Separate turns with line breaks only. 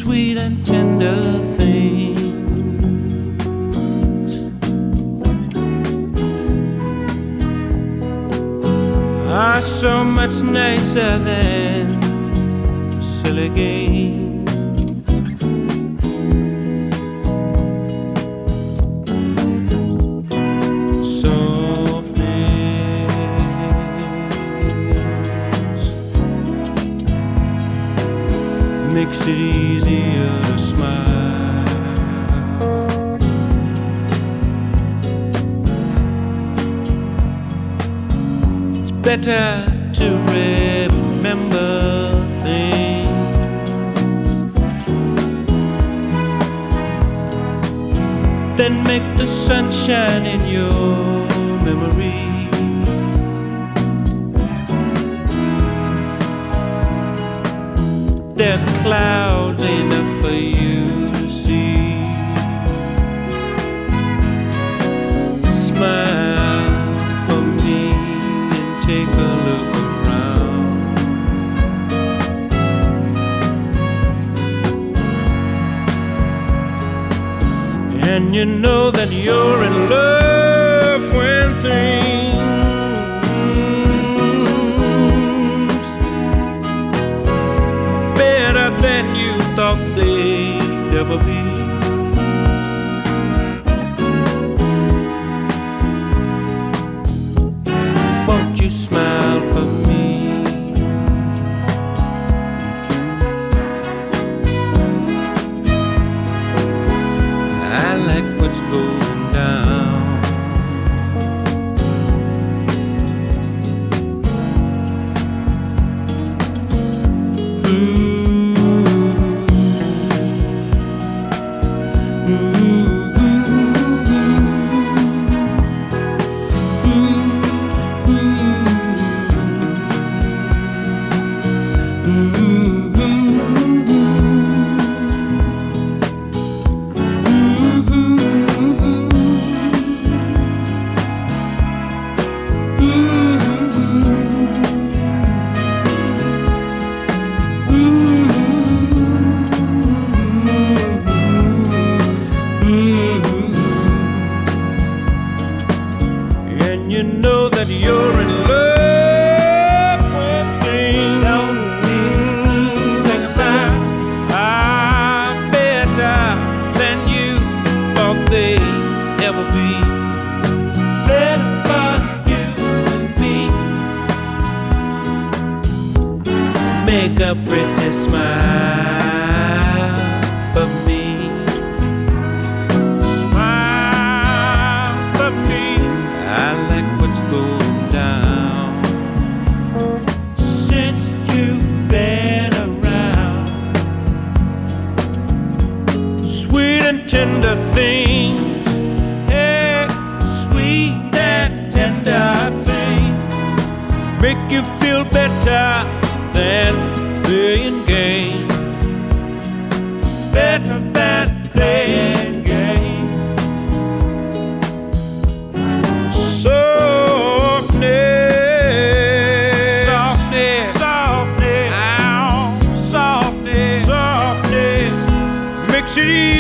sweet and tender things are so much nicer than silly games. Makes it easier to smile. It's better to remember things than make the sunshine in your memory. There's clouds enough for you to see. Smile for me and take a look around. And you know that you're in love when things than you thought they'd ever be. Won't you smile for me? I like what's going down. And you know that you're in love when things are better than you thought they'd ever be. Better for you and me. Make a pretty smile for me. Tender things, hey, sweet and tender things, make you feel better than playing games, better than playing games. Softness, softness, softness, ow, softness, softness, makes it easy